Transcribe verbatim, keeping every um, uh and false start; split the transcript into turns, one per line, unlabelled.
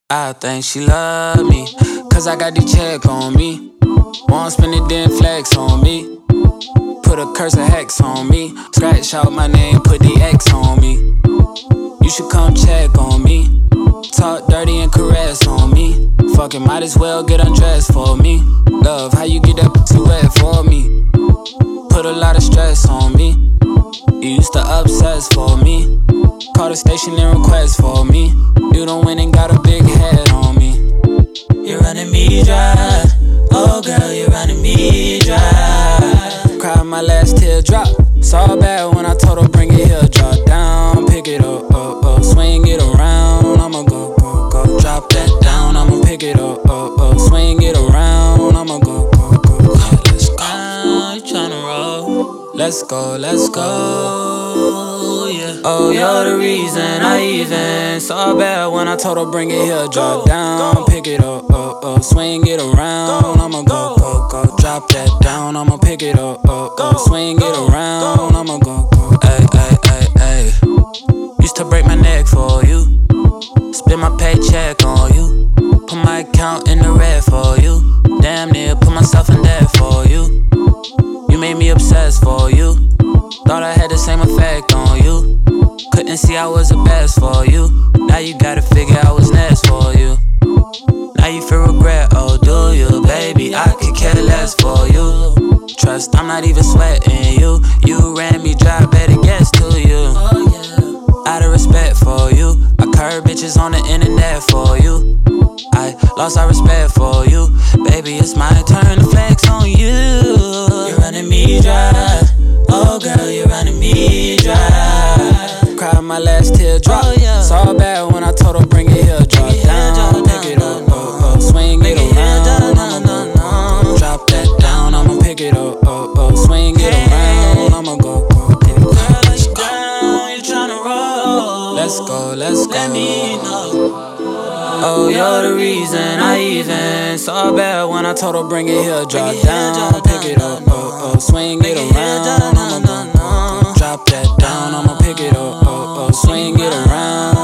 I think she love me, cause I got the check on me. Won't spend it, then flex on me. Put a curse of hex on me. Scratch out my name, put the X on me. You should come check on me. Talk dirty and caress on me. Fucking might as well get undressed for me. Love, how you get that pussy wet for me? Put a lot of stress on me. You used to obsess for me. Call the station and request for me. You don't win and got a big head on me. You're running me dry. Oh girl, you're running me dry. Cried my last teardrop. Saw bad when I told her bring it here. Drop down, pick it up, up, up. Swing it around, I'ma go, go, go. Drop that down, I'ma pick it up, up, up. Swing it around, I'ma go, go, go, go. Let's go. Uh, you tryna roll? Let's go, let's go, yeah. Oh, you're the reason I even saw bad when I told her bring it here. Drop down, pick it up, up, up. Swing it around, I'ma go, go, go. Drop that down, I'ma pick it up, up, up. Swing it around, I'ma go, go. Ay, ay, ay, ay. Used to break my neck for you. Spend my paycheck on you. Put my account in the red for you. Damn near put myself in debt for you. You made me obsessed for you. Thought I had the same effect on you. Couldn't see I was the best for you. Now you gotta figure I was next for you. Now you feel regret, oh do you? Baby, I could care less for you. Trust, I'm not even sweating you. You ran me dry, better guess to you. Out of respect for you, I curb bitches on the internet for you. I lost all respect for you. Baby, it's my turn to flex on you. You're running me dry. Oh girl, you're running me dry. Cried my last teardrop. Oh, yeah. Saw bad when I told her bring it here. Drop it down, down, pick it up, up, up. Swing it around, I'ma go, go. Drop that down, I'ma pick it up, up, up. Swing it around, I'ma go, go, go. Girl, let's go. Down, you tryna roll? Let's go, let's go. Let me know. Oh, you're the reason I even saw bad when I told her bring it here. Drop down, pick it up, up, up. Swing it around, I'ma go, go, go. Drop that down, I'ma pick it up, up, up. Swing it around.